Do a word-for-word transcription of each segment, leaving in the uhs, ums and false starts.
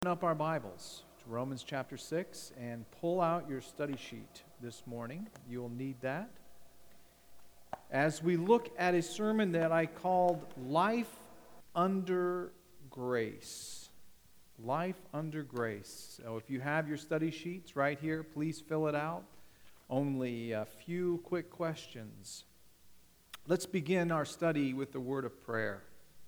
Open up our Bibles to Romans chapter six and pull out your study sheet this morning. You'll need that. As we look at a sermon that I called Life Under Grace. Life Under Grace. So if you have your study sheets right here, please fill it out. Only a few quick questions. Let's begin our study with the word of prayer.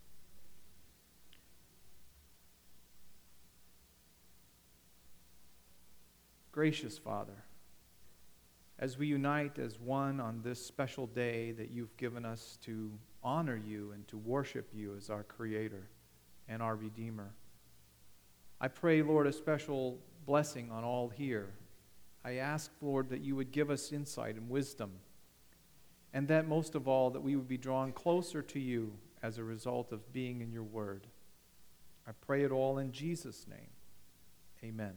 Gracious Father, as we unite as one on this special day that you've given us to honor you and to worship you as our Creator and our Redeemer, I pray, Lord, a special blessing on all here. I ask, Lord, that you would give us insight and wisdom, and that most of all, that we would be drawn closer to you as a result of being in your word. I pray it all in Jesus' name. Amen.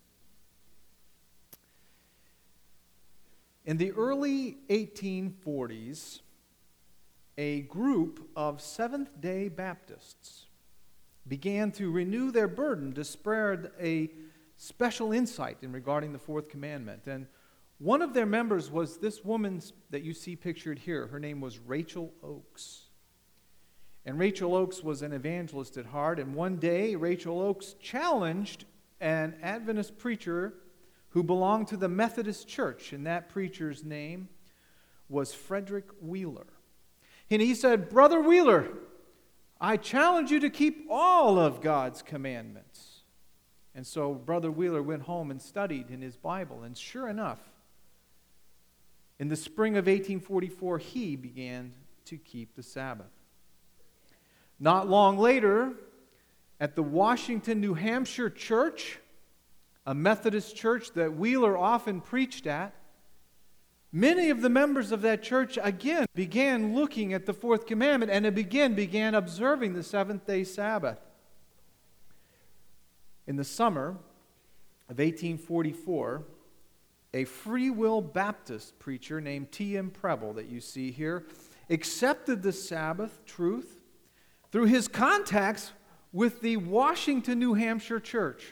In the early eighteen forties, a group of Seventh-day Baptists began to renew their burden to spread a special insight in regarding the fourth commandment. And one of their members was this woman that you see pictured here. Her name was Rachel Oakes. And Rachel Oakes was an evangelist at heart. And one day, Rachel Oakes challenged an Adventist preacher who belonged to the Methodist Church, and that preacher's name was Frederick Wheeler. And he said, "Brother Wheeler, I challenge you to keep all of God's commandments." And so Brother Wheeler went home and studied in his Bible, and sure enough, in the spring of eighteen forty-four, he began to keep the Sabbath. Not long later, at the Washington, New Hampshire church, a Methodist church that Wheeler often preached at, many of the members of that church again began looking at the fourth commandment and again began observing the seventh-day Sabbath. In the summer of eighteen forty-four, a Free Will Baptist preacher named T M Preble, that you see here, accepted the Sabbath truth through his contacts with the Washington, New Hampshire church.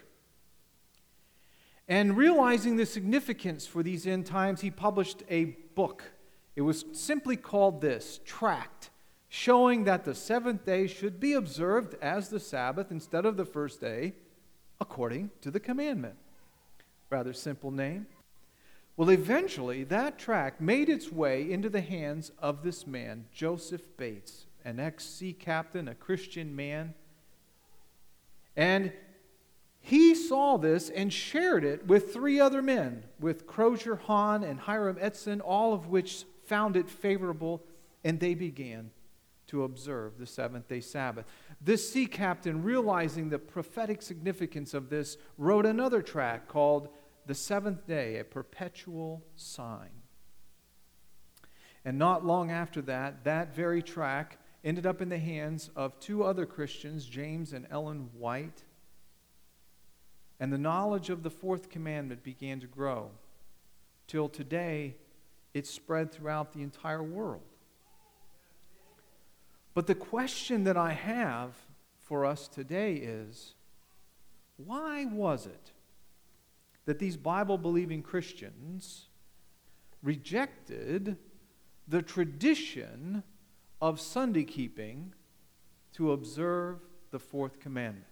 And realizing the significance for these end times, he published a book. It was simply called this, Tract, showing that the seventh day should be observed as the Sabbath instead of the first day, according to the commandment. Rather simple name. Well, eventually, that tract made its way into the hands of this man, Joseph Bates, an ex-sea captain, a Christian man. And he saw this and shared it with three other men, with Crozier Hahn and Hiram Edson, all of which found it favorable, and they began to observe the seventh-day Sabbath. This sea captain, realizing the prophetic significance of this, wrote another tract called The Seventh Day, a Perpetual Sign. And not long after that, that very tract ended up in the hands of two other Christians, James and Ellen White. And the knowledge of the fourth commandment began to grow, till today it spread throughout the entire world. But the question that I have for us today is, why was it that these Bible-believing Christians rejected the tradition of Sunday keeping to observe the fourth commandment?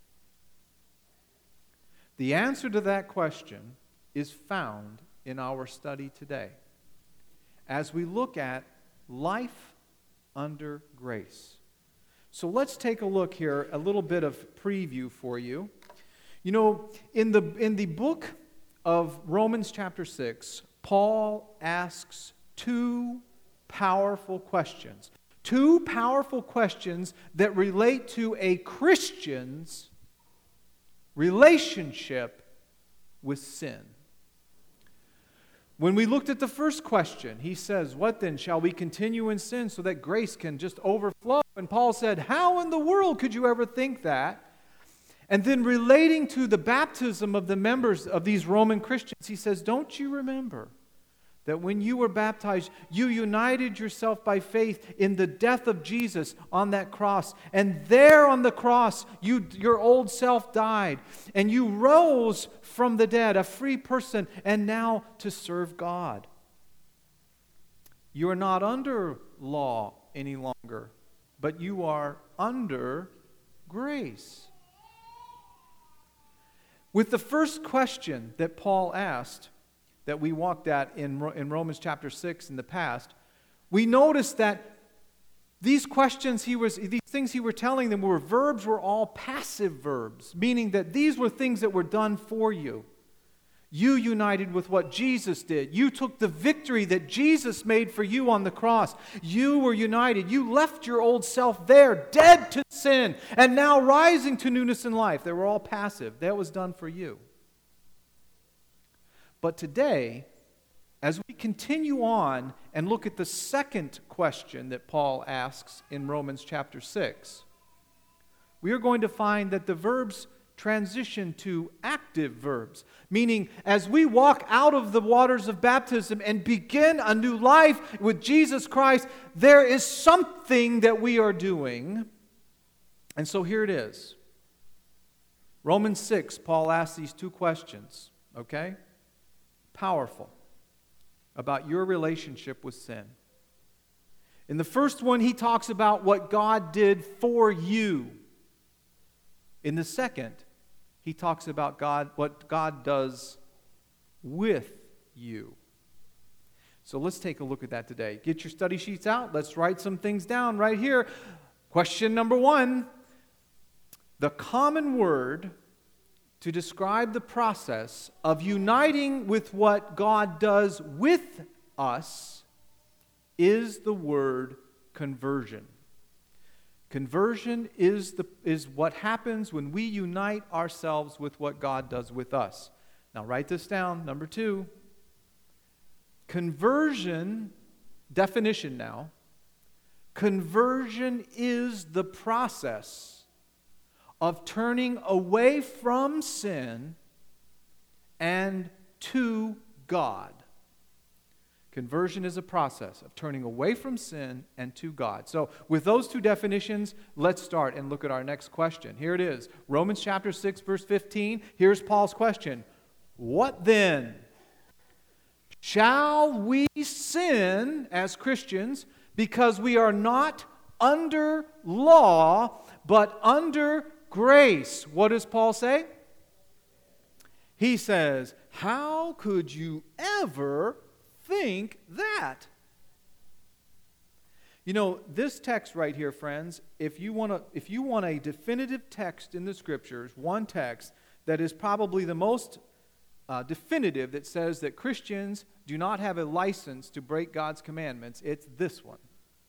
The answer to that question is found in our study today as we look at life under grace. So let's take a look here, a little bit of preview for you. You know, in the in the book of Romans chapter six, Paul asks two powerful questions. Two powerful questions that relate to a Christian's relationship with sin. When we looked at the first question, he says, "What then? Shall we continue in sin so that grace can just overflow?" And Paul said, "How in the world could you ever think that?" And then relating to the baptism of the members of these Roman Christians, he says, "Don't you remember That when you were baptized, you united yourself by faith in the death of Jesus on that cross. And there on the cross, you, your old self died. And you rose from the dead, a free person, and now to serve God. You are not under law any longer, but you are under grace. With the first question that Paul asked, that we walked at in, in Romans chapter six in the past, we noticed that these questions he was, these things he were telling them were verbs were all passive verbs, meaning that these were things that were done for you. You united with what Jesus did. You took the victory that Jesus made for you on the cross. You were united. You left your old self there, dead to sin, and now rising to newness in life. They were all passive. That was done for you. But today, as we continue on and look at the second question that Paul asks in Romans chapter six, we are going to find that the verbs transition to active verbs, meaning as we walk out of the waters of baptism and begin a new life with Jesus Christ, there is something that we are doing. And so here it is. Romans six, Paul asks these two questions, okay? Powerful, about your relationship with sin. In the first one, he talks about what God did for you. In the second, he talks about God, what God does with you. So let's take a look at that today. Get your study sheets out. Let's write some things down right here. Question number one. The common word to describe the process of uniting with what God does with us is the word conversion. Conversion is, the, is what happens when we unite ourselves with what God does with us. Now write this down. Number two. Conversion, definition now. Conversion is the process of turning away from sin and to God. Conversion is a process of turning away from sin and to God. So with those two definitions, let's start and look at our next question. Here it is. Romans chapter six, verse fifteen. Here's Paul's question. What then? Shall we sin as Christians because we are not under law, but under grace? What does Paul say? He says, how could you ever think that? You know, this text right here, friends, if you want to, if you want a definitive text in the Scriptures, one text that is probably the most uh, definitive that says that Christians do not have a license to break God's commandments, it's this one.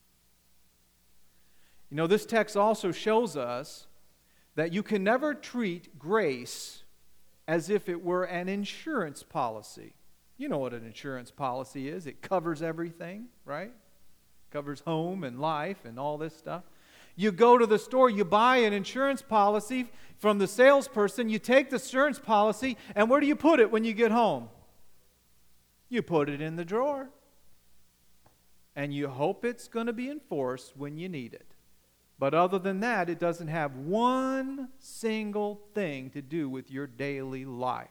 You know, this text also shows us that you can never treat grace as if it were an insurance policy. You know what an insurance policy is. It covers everything, right? Covers home and life and all this stuff. You go to the store, you buy an insurance policy from the salesperson, you take the insurance policy, and where do you put it when you get home? You put it in the drawer. And you hope it's going to be enforced when you need it. But other than that, it doesn't have one single thing to do with your daily life.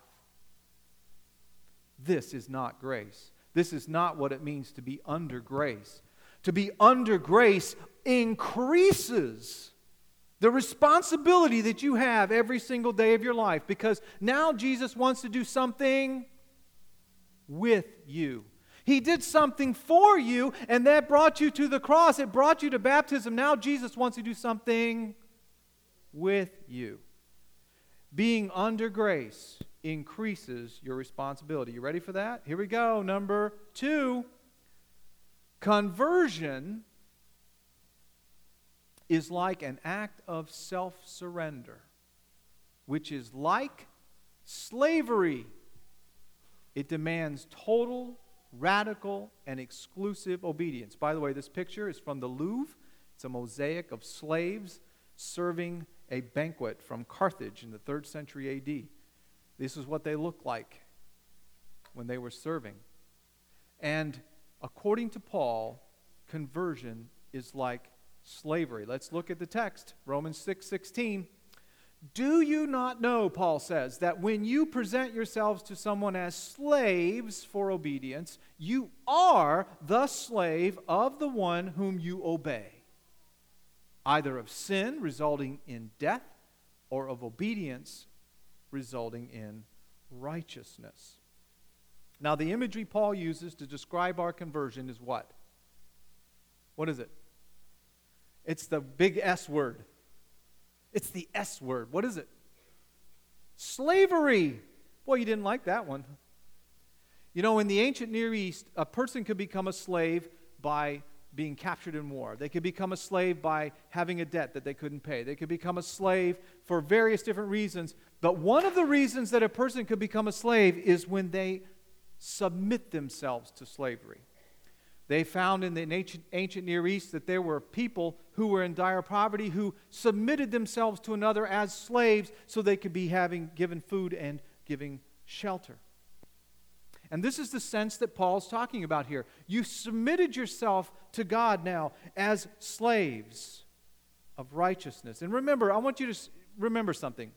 This is not grace. This is not what it means to be under grace. To be under grace increases the responsibility that you have every single day of your life, because now Jesus wants to do something with you. He did something for you, and that brought you to the cross. It brought you to baptism. Now Jesus wants to do something with you. Being under grace increases your responsibility. You ready for that? Here we go. Number two, conversion is like an act of self-surrender, which is like slavery. It demands total, radical, and exclusive obedience. By the way, this picture is from the Louvre. It's a mosaic of slaves serving a banquet from Carthage in the third century A D. This is what they looked like when they were serving. And according to Paul, conversion is like slavery. Let's look at the text, Romans six sixteen. Do you not know, Paul says, that when you present yourselves to someone as slaves for obedience, you are the slave of the one whom you obey, either of sin resulting in death or of obedience resulting in righteousness. Now, the imagery Paul uses to describe our conversion is what? What is it? It's the big S word. It's the S word. What is it? Slavery. Boy, you didn't like that one. You know, in the ancient Near East, a person could become a slave by being captured in war. They could become a slave by having a debt that they couldn't pay. They could become a slave for various different reasons. But one of the reasons that a person could become a slave is when they submit themselves to slavery. They found in the ancient, ancient Near East that there were people who were in dire poverty who submitted themselves to another as slaves so they could be having given food and giving shelter. And this is the sense that Paul's talking about here. You submitted yourself to God now as slaves of righteousness. And remember, I want you to remember something.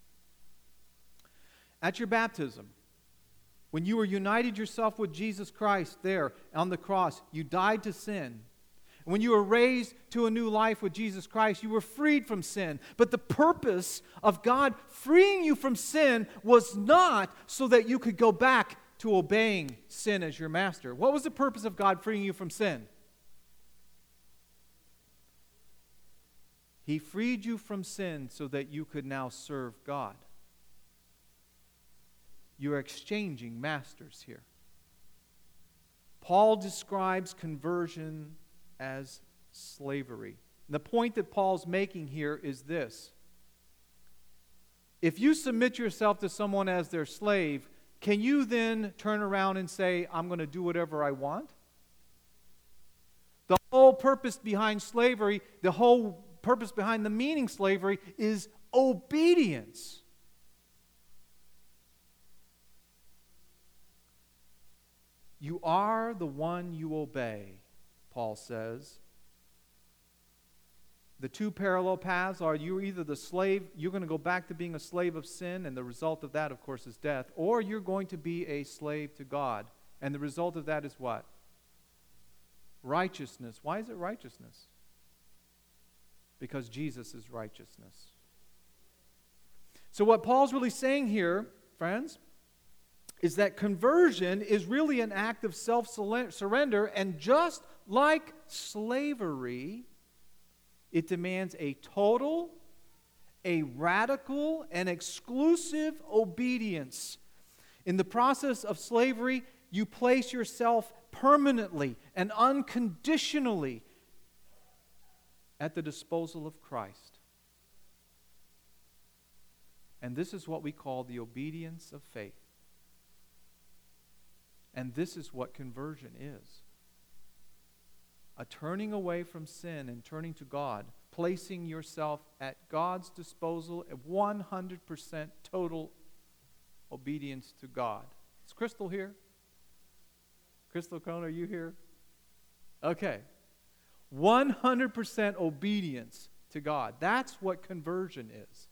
At your baptism, when you were united yourself with Jesus Christ there on the cross, you died to sin. And when you were raised to a new life with Jesus Christ, you were freed from sin. But the purpose of God freeing you from sin was not so that you could go back to obeying sin as your master. What was the purpose of God freeing you from sin? He freed you from sin so that you could now serve God. You are exchanging masters here. Paul describes conversion as slavery. The point that Paul's making here is this. If you submit yourself to someone as their slave, can you then turn around and say, I'm going to do whatever I want? The whole purpose behind slavery, the whole purpose behind the meaning slavery is obedience. You are the one you obey, Paul says. The two parallel paths are you're either the slave, you're going to go back to being a slave of sin, and the result of that, of course, is death, or you're going to be a slave to God, and the result of that is what? Righteousness. Why is it righteousness? Because Jesus is righteousness. So what Paul's really saying here, friends, is that conversion is really an act of self-surrender, and just like slavery, it demands a total, a radical, and exclusive obedience. In the process of slavery, you place yourself permanently and unconditionally at the disposal of Christ. And this is what we call the obedience of faith. And this is what conversion is. A turning away from sin and turning to God, placing yourself at God's disposal at one hundred percent total obedience to God. Is Crystal here? Crystal Cohn, are you here? Okay. one hundred percent obedience to God. That's what conversion is.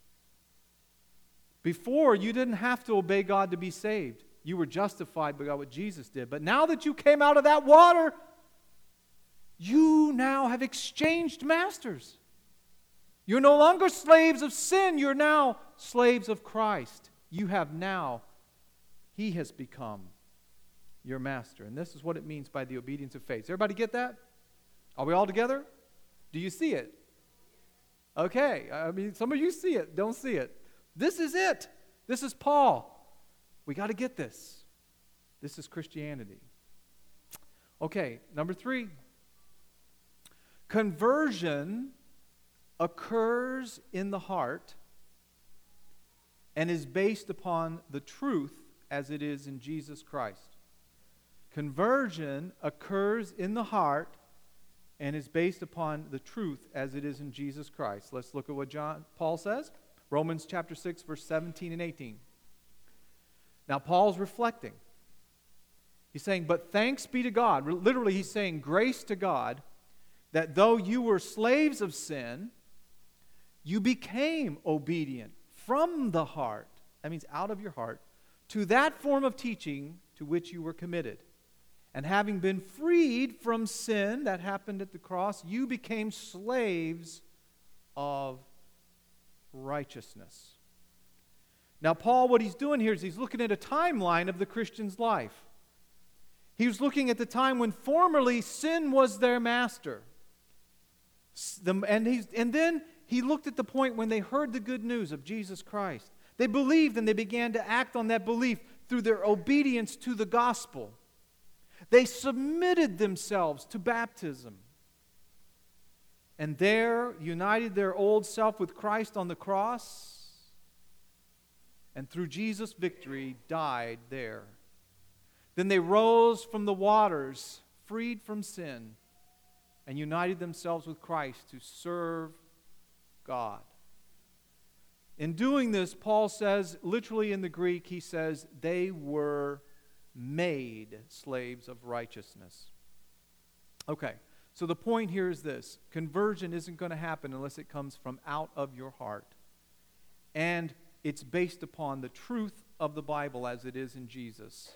Before, you didn't have to obey God to be saved. You were justified by what Jesus did. But now that you came out of that water, you now have exchanged masters. You're no longer slaves of sin. You're now slaves of Christ. You have now, He has become your master. And this is what it means by the obedience of faith. Does everybody get that? Are we all together? Do you see it? Okay. I mean, some of you see it, don't see it. This is it. This is Paul. We got to get this. This is Christianity. Okay, number three. Conversion occurs in the heart and is based upon the truth as it is in Jesus Christ. Conversion occurs in the heart and is based upon the truth as it is in Jesus Christ. Let's look at what John Paul says. Romans chapter six, verse seventeen and eighteen. Now, Paul's reflecting. He's saying, but thanks be to God. Literally, he's saying grace to God, that though you were slaves of sin, you became obedient from the heart. That means out of your heart, to that form of teaching to which you were committed. And having been freed from sin, that happened at the cross, you became slaves of righteousness. Now, Paul, what he's doing here is he's looking at a timeline of the Christian's life. He was looking at the time when formerly sin was their master. And, he's, and then he looked at the point when they heard the good news of Jesus Christ. They believed and they began to act on that belief through their obedience to the gospel. They submitted themselves to baptism. And there united their old self with Christ on the cross. And through Jesus' victory died there. Then they rose from the waters, freed from sin, and united themselves with Christ to serve God. In doing this, Paul says, literally in the Greek, he says, they were made slaves of righteousness. Okay, so the point here is this. Conversion isn't going to happen unless it comes from out of your heart. And it's based upon the truth of the Bible as it is in Jesus.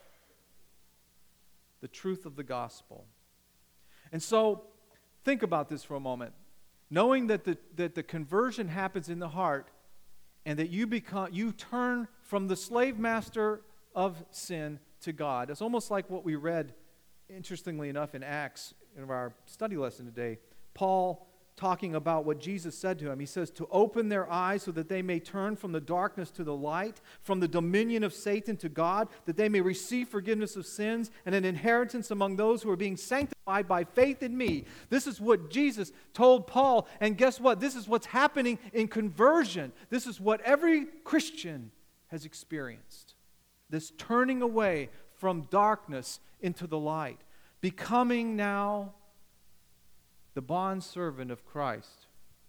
The truth of the gospel. And so, think about this for a moment. Knowing that the, that the conversion happens in the heart, and that you become you turn from the slave master of sin to God. It's almost like what we read, interestingly enough, in Acts, in our study lesson today. Paul talking about what Jesus said to him. He says, to open their eyes so that they may turn from the darkness to the light, from the dominion of Satan to God, that they may receive forgiveness of sins and an inheritance among those who are being sanctified by faith in me. This is what Jesus told Paul. And guess what? This is what's happening in conversion. This is what every Christian has experienced. This turning away from darkness into the light. Becoming now the bondservant of Christ.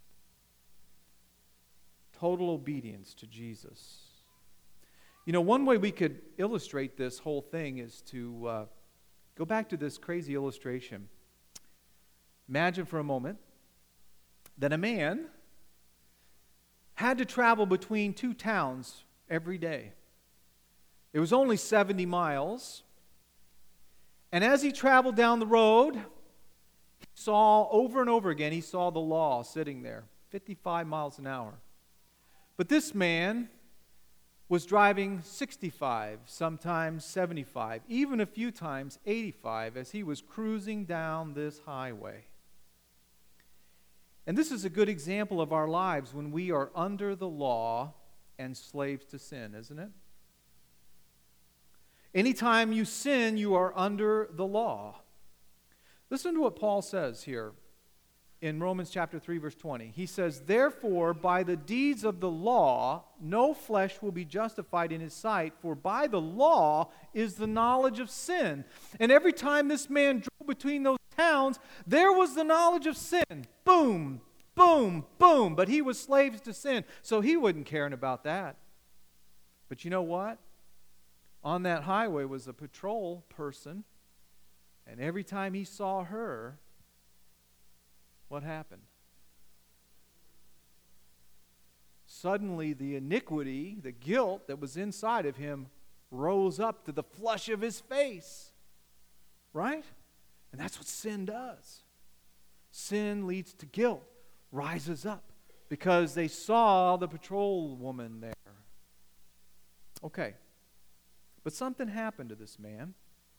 Total obedience to Jesus. You know, one way we could illustrate this whole thing is to uh, go back to this crazy illustration. Imagine for a moment that a man had to travel between two towns every day. It was only seventy miles. And as he traveled down the road, he saw over and over again, he saw the law sitting there, fifty-five miles an hour. But this man was driving sixty-five, sometimes seventy-five, even a few times eighty-five as he was cruising down this highway. And this is a good example of our lives when we are under the law and slaves to sin, isn't it? Anytime you sin, you are under the law. Listen to what Paul says here in Romans chapter three, verse twenty. He says, therefore, by the deeds of the law, no flesh will be justified in his sight, for by the law is the knowledge of sin. And every time this man drove between those towns, there was the knowledge of sin. Boom, boom, boom. But he was slaves to sin, so he wasn't caring about that. But you know what? On that highway was a patrol person. And every time he saw her, what happened? Suddenly the iniquity, the guilt that was inside of him rose up to the flush of his face. Right? And that's what sin does. Sin leads to guilt, rises up, because they saw the patrol woman there. Okay. But something happened to this man.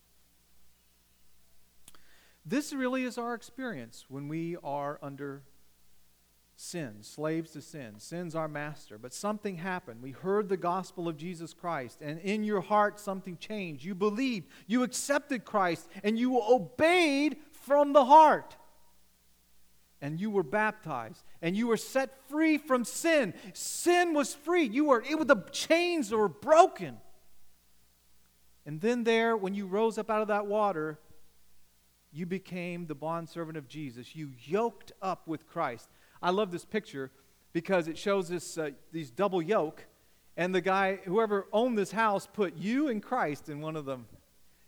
This really is our experience when we are under sin, slaves to sin. Sin's our master. But something happened. We heard the gospel of Jesus Christ, and in your heart something changed. You believed, you accepted Christ, and you obeyed from the heart. And you were baptized, and you were set free from sin. Sin was free. You were, it was the chains that were broken. And then there, when you rose up out of that water, you became the bondservant of Jesus. You yoked up with Christ. I love this picture because it shows this uh, these double yoke. And the guy, whoever owned this house, put you and Christ in one of them.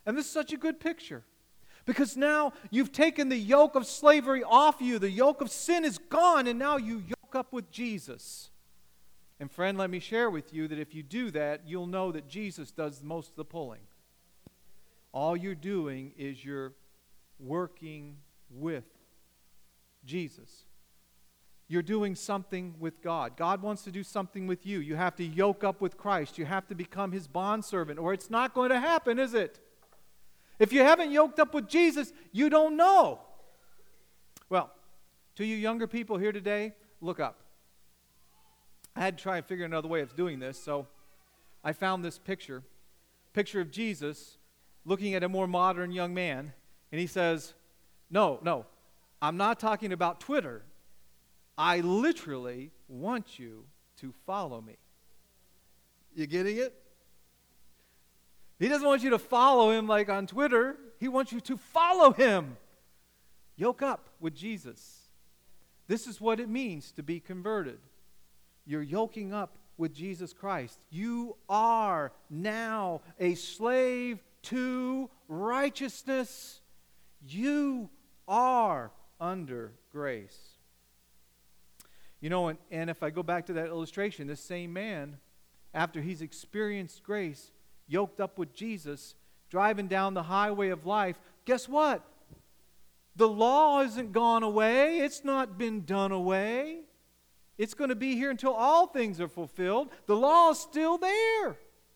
And this is such a good picture. Because now you've taken the yoke of slavery off you. The yoke of sin is gone, and now you yoke up with Jesus. And friend, let me share with you that if you do that, you'll know that Jesus does most of the pulling. All you're doing is you're working with Jesus. You're doing something with God. God wants to do something with you. You have to yoke up with Christ. You have to become His bondservant, or it's not going to happen, is it? If you haven't yoked up with Jesus, you don't know. Well, to you younger people here today, look up. I had to try and figure another way of doing this, so I found this picture. Picture of Jesus looking at a more modern young man, and he says, no, no, I'm not talking about Twitter. I literally want you to follow me. You getting it? He doesn't want you to follow him like on Twitter. He wants you to follow him. Yoke up with Jesus. This is what it means to be converted. You're yoking up with Jesus Christ. You are now a slave to righteousness. You are under grace. You know, and, and if I go back to that illustration, this same man, after he's experienced grace, yoked up with Jesus, driving down the highway of life, guess what? The law isn't gone away. It's not been done away. It's going to be here until all things are fulfilled. The law is still there.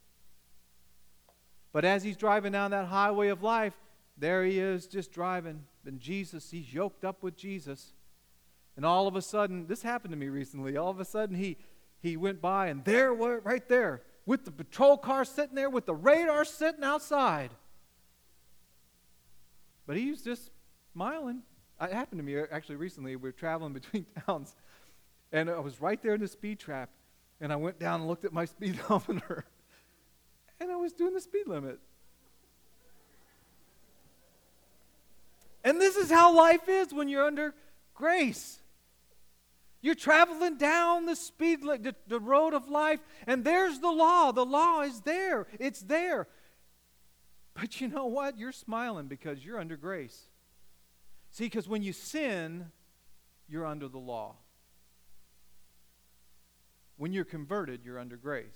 But as he's driving down that highway of life, there he is just driving. And Jesus, he's yoked up with Jesus. And all of a sudden, this happened to me recently, all of a sudden he, he went by, and there, right there, with the patrol car sitting there, with the radar sitting outside. But he was just smiling. It happened to me actually recently. We were traveling between towns, and I was right there in the speed trap, and I went down and looked at my speedometer, and I was doing the speed limit. And this is how life is when you're under grace. You're traveling down the speed, the, the road of life, and there's the law. The law is there. It's there. But you know what? You're smiling because you're under grace. See, because when you sin, you're under the law. When you're converted, you're under grace.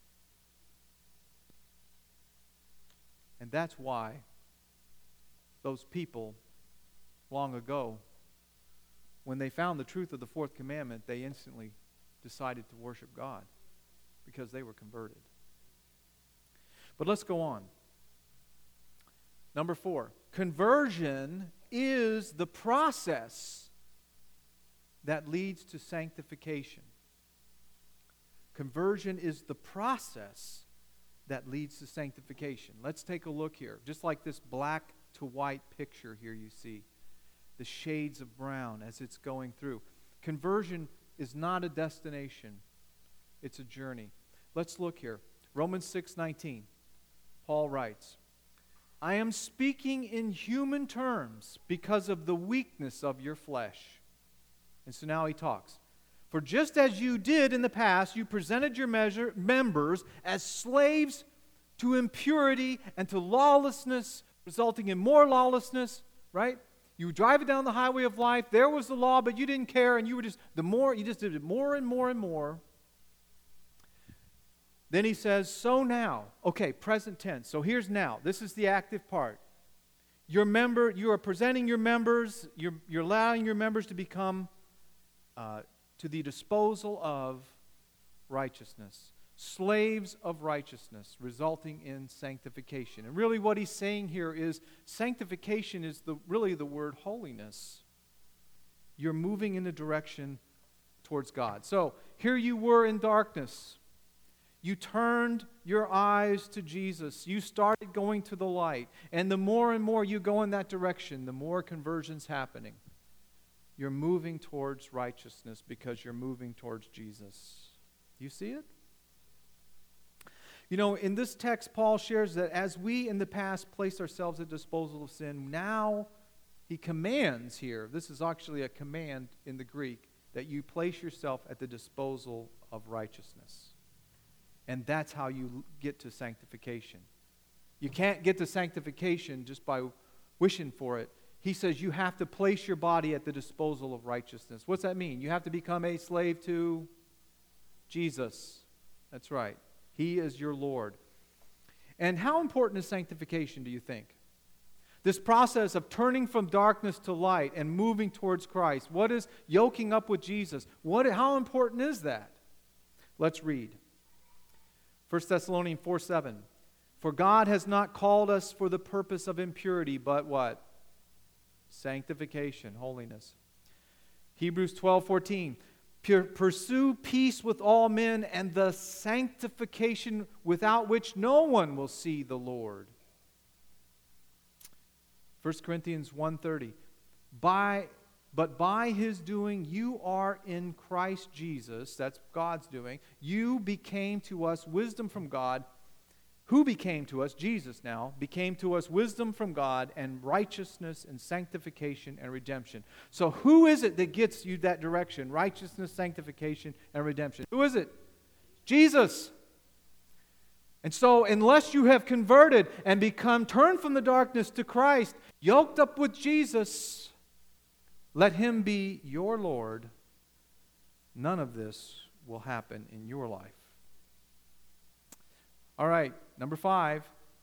And that's why those people long ago, when they found the truth of the fourth commandment, they instantly decided to worship God because they were converted. But let's go on. Number four, conversion is the process that leads to sanctification. Conversion is the process that leads to sanctification. Let's take a look here. Just like this black to white picture here you see. The shades of brown as it's going through. Conversion is not a destination. It's a journey. Let's look here. Romans six nineteen. Paul writes, I am speaking in human terms because of the weakness of your flesh. And so now he talks. For just as you did in the past, you presented your measure, members as slaves to impurity and to lawlessness, resulting in more lawlessness, right? You were driving down the highway of life. There was the law, but you didn't care, and you were just the more you just did it more and more and more. Then he says, "So now, okay, present tense. So here's now. This is the active part. Your member, you are presenting your members. You're you're allowing your members to become uh, to the disposal of righteousness, slaves of righteousness, resulting in sanctification." And really what he's saying here is sanctification is the really the word holiness. You're moving in a direction towards God. So here you were in darkness. You turned your eyes to Jesus. You started going to the light. And the more and more you go in that direction, the more conversion's happening. You're moving towards righteousness because you're moving towards Jesus. You see it? You know, in this text, Paul shares that as we in the past placed ourselves at the disposal of sin, now he commands here, this is actually a command in the Greek, that you place yourself at the disposal of righteousness. And that's how you get to sanctification. You can't get to sanctification just by wishing for it. He says you have to place your body at the disposal of righteousness. What's that mean? You have to become a slave to Jesus. That's right. He is your Lord. And how important is sanctification, do you think? This process of turning from darkness to light and moving towards Christ. What is yoking up with Jesus? What, how important is that? Let's read. First Thessalonians four seven. For God has not called us for the purpose of impurity, but what? Sanctification, holiness. Hebrews twelve fourteen. Pursue peace with all men and the sanctification without which no one will see the Lord. First Corinthians one thirty. By, but by his doing you are in Christ Jesus, that's God's doing, you became to us wisdom from God. Who became to us, Jesus now, became to us wisdom from God and righteousness and sanctification and redemption. So who is it that gets you that direction? Righteousness, sanctification, and redemption. Who is it? Jesus. And so unless you have converted and become turned from the darkness to Christ, yoked up with Jesus, let him be your Lord, none of this will happen in your life. All right, number five,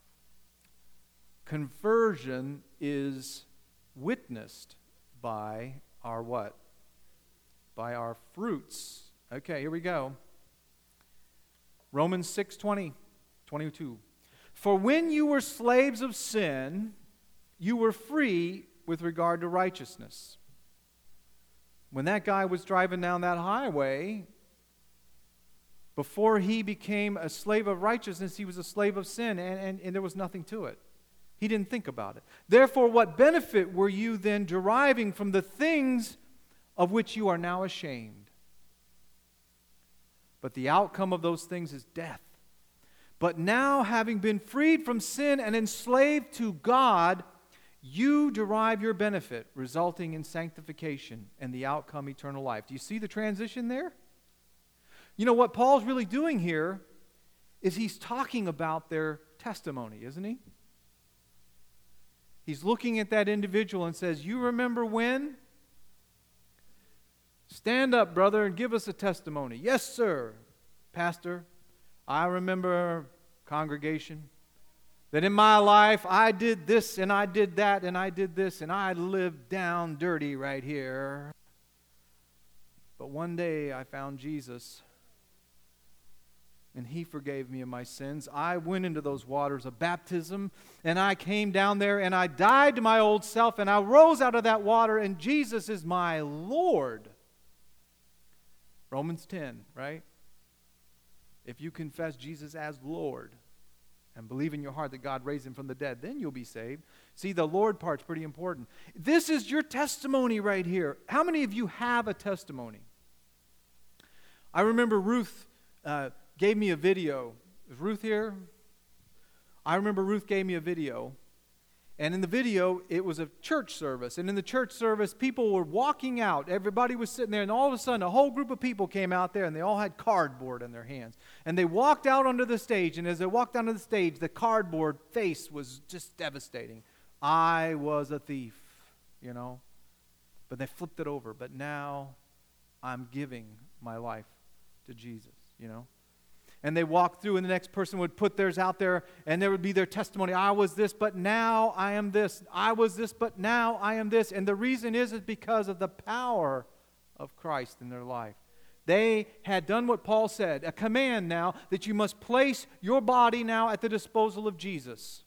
conversion is witnessed by our what? By our fruits. Okay, here we go. Romans six twenty, twenty-two. For when you were slaves of sin, you were free with regard to righteousness. When that guy was driving down that highway, before he became a slave of righteousness, he was a slave of sin, and, and, and there was nothing to it. He didn't think about it. Therefore, what benefit were you then deriving from the things of which you are now ashamed? But the outcome of those things is death. But now, having been freed from sin and enslaved to God, you derive your benefit, resulting in sanctification and the outcome eternal life. Do you see the transition there? You know, what Paul's really doing here is he's talking about their testimony, isn't he? He's looking at that individual and says, you remember when? Stand up, brother, and give us a testimony. Yes, sir, Pastor. I remember, congregation, that in my life I did this and I did that and I did this and I lived down dirty right here. But one day I found Jesus, and he forgave me of my sins. I went into those waters of baptism, and I came down there, and I died to my old self, and I rose out of that water, and Jesus is my Lord. Romans ten, right? If you confess Jesus as Lord and believe in your heart that God raised him from the dead, then you'll be saved. See, the Lord part's pretty important. This is your testimony right here. How many of you have a testimony? I remember Ruth uh, gave me a video. Is Ruth here? I remember Ruth gave me a video. And in the video, it was a church service. And in the church service, people were walking out. Everybody was sitting there. And all of a sudden, a whole group of people came out there. And they all had cardboard in their hands. And they walked out onto the stage. And as they walked onto the stage, the cardboard face was just devastating. I was a thief, you know. But they flipped it over. But now I'm giving my life to Jesus, you know. And they walked through, and the next person would put theirs out there, and there would be their testimony. I was this, but now I am this. I was this, but now I am this. And the reason is, is because of the power of Christ in their life. They had done what Paul said, a command now that you must place your body now at the disposal of Jesus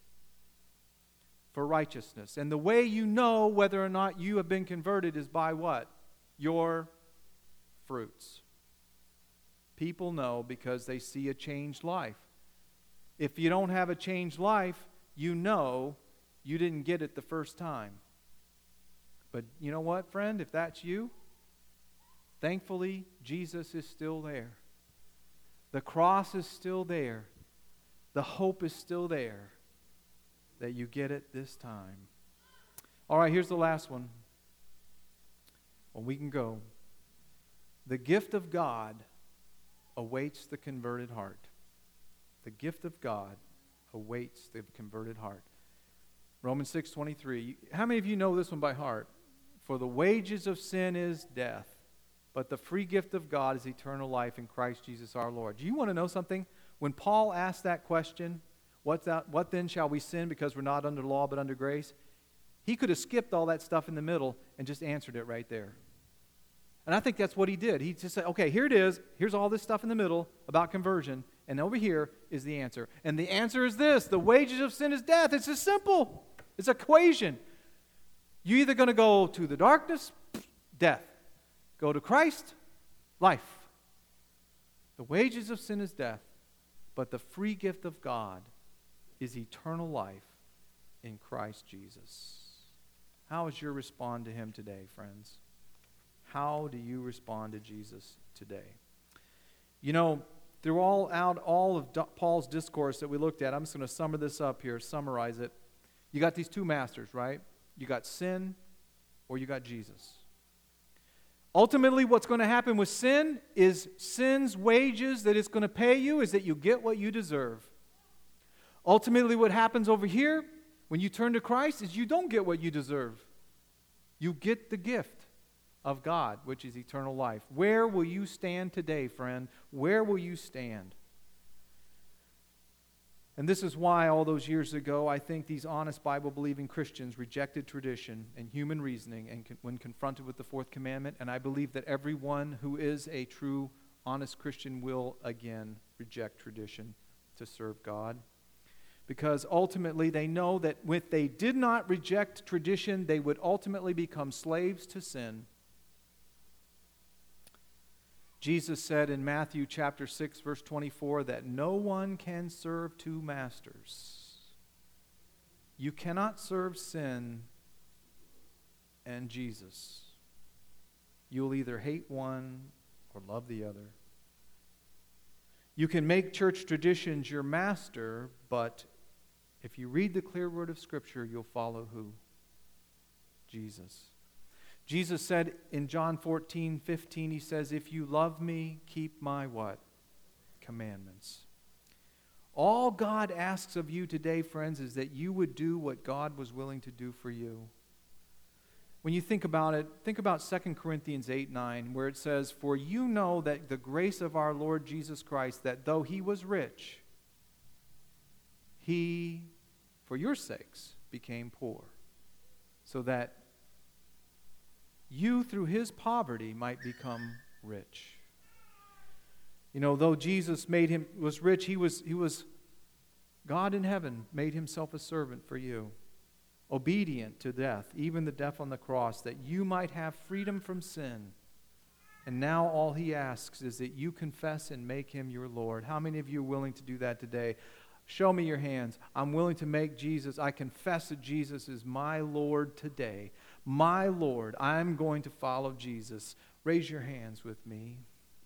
for righteousness. And the way you know whether or not you have been converted is by what? Your fruits. People know because they see a changed life. If you don't have a changed life, you know you didn't get it the first time. But you know what, friend? If that's you, thankfully, Jesus is still there. The cross is still there. The hope is still there that you get it this time. All right, here's the last one. Well, we can go. The gift of God awaits the converted heart. The gift of God awaits the converted heart. Romans six twenty-three. How many of you know this one by heart? For the wages of sin is death, but the free gift of God is eternal life in Christ Jesus our Lord. Do you want to know something? When Paul asked that question, what's that, what then shall we sin because we're not under law but under grace? He could have skipped all that stuff in the middle and just answered it right there. And I think that's what he did. He just said, okay, here it is. Here's all this stuff in the middle about conversion. And over here is the answer. And the answer is this. The wages of sin is death. It's just simple. It's an equation. You're either going to go to the darkness, death. Go to Christ, life. The wages of sin is death, but the free gift of God is eternal life in Christ Jesus. How is your response to him today, friends? How do you respond to Jesus today? You know, through all out all of Paul's discourse that we looked at, I'm just going to sum this up here, summarize it. You got these two masters, right? You got sin or you got Jesus. Ultimately, what's going to happen with sin is sin's wages that it's going to pay you is that you get what you deserve. Ultimately, what happens over here when you turn to Christ is you don't get what you deserve. You get the gift of God, which is eternal life. Where will you stand today, friend? Where will you stand? And this is why all those years ago, I think these honest Bible-believing Christians rejected tradition and human reasoning and con- when confronted with the fourth commandment. And I believe that everyone who is a true, honest Christian will again reject tradition to serve God. Because ultimately they know that if they did not reject tradition, they would ultimately become slaves to sin. Jesus said in Matthew chapter six, verse twenty-four, that no one can serve two masters. You cannot serve sin and Jesus. You'll either hate one or love the other. You can make church traditions your master, but if you read the clear word of Scripture, you'll follow who? Jesus. Jesus said in John fourteen fifteen, he says, if you love me, keep my what? Commandments. All God asks of you today, friends, is that you would do what God was willing to do for you. When you think about it, think about Second Corinthians eight nine, where it says, for you know that the grace of our Lord Jesus Christ, that though he was rich, he, for your sakes, became poor, so that you, through his poverty, might become rich. You know, though Jesus made him was rich, he was he was God in heaven made himself a servant for you, obedient to death, even the death on the cross, that you might have freedom from sin. And now all he asks is that you confess and make him your Lord. How many of you are willing to do that today? Show me your hands. I'm willing to make Jesus. I confess that Jesus is my Lord today. My Lord, I'm going to follow Jesus. Raise your hands with me.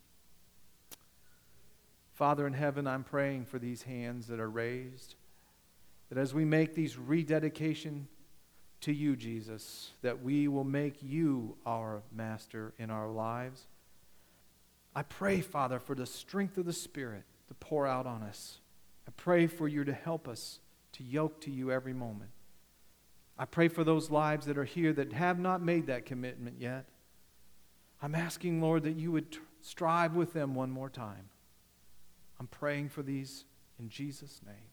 Father in heaven, I'm praying for these hands that are raised, that as we make these rededication to you, Jesus, that we will make you our master in our lives. I pray, Father, for the strength of the Spirit to pour out on us. I pray for you to help us to yoke to you every moment. I pray for those lives that are here that have not made that commitment yet. I'm asking, Lord, that you would tr- strive with them one more time. I'm praying for these in Jesus' name.